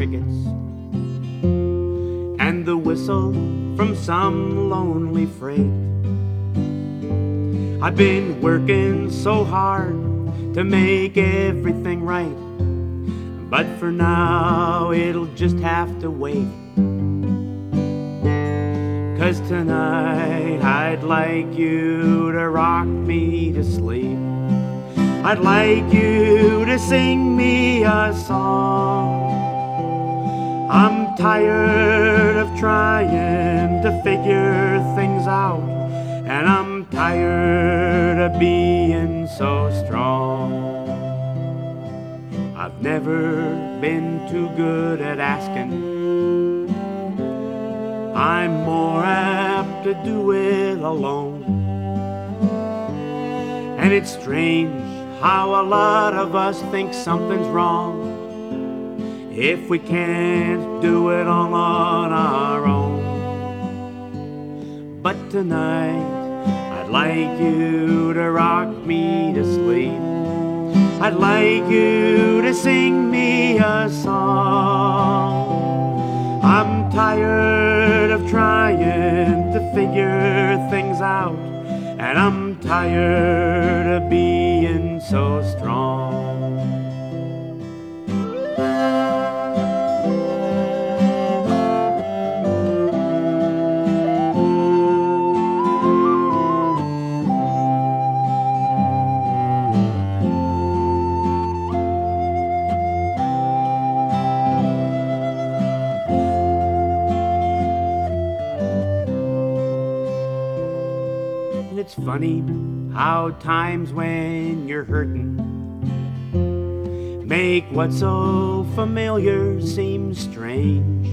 crickets and the whistle from some lonely freight. I've been working so hard to make everything right, but for now it'll just have to wait. 'Cause tonight I'd like you to rock me to sleep. I'd like you to sing me a song. I'm tired of trying to figure things out, and I'm tired of being so strong. I've never been too good at asking. I'm more apt to do it alone. And it's strange how a lot of us think something's wrong if we can't do it all on our own. But tonight I'd like you to rock me to sleep. I'd like you to sing me a song. I'm tired of trying to figure things out, and I'm tired of being so strong. It's funny how times when you're hurting make what's so familiar seem strange.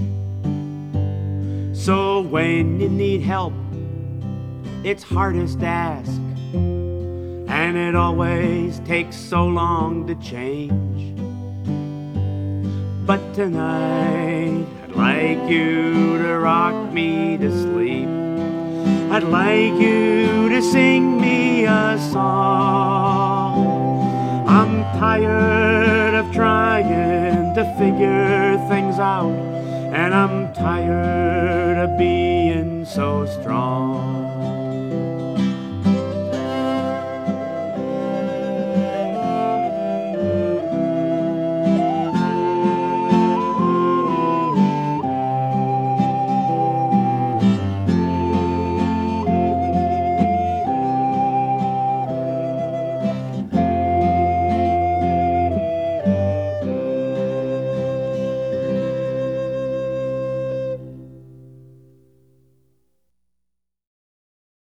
So when you need help, it's hardest ask, and it always takes so long to change. But tonight I'd like you to rock me to sleep. I'd like you to sing me a song. I'm tired of trying to figure things out, and I'm tired of being so strong.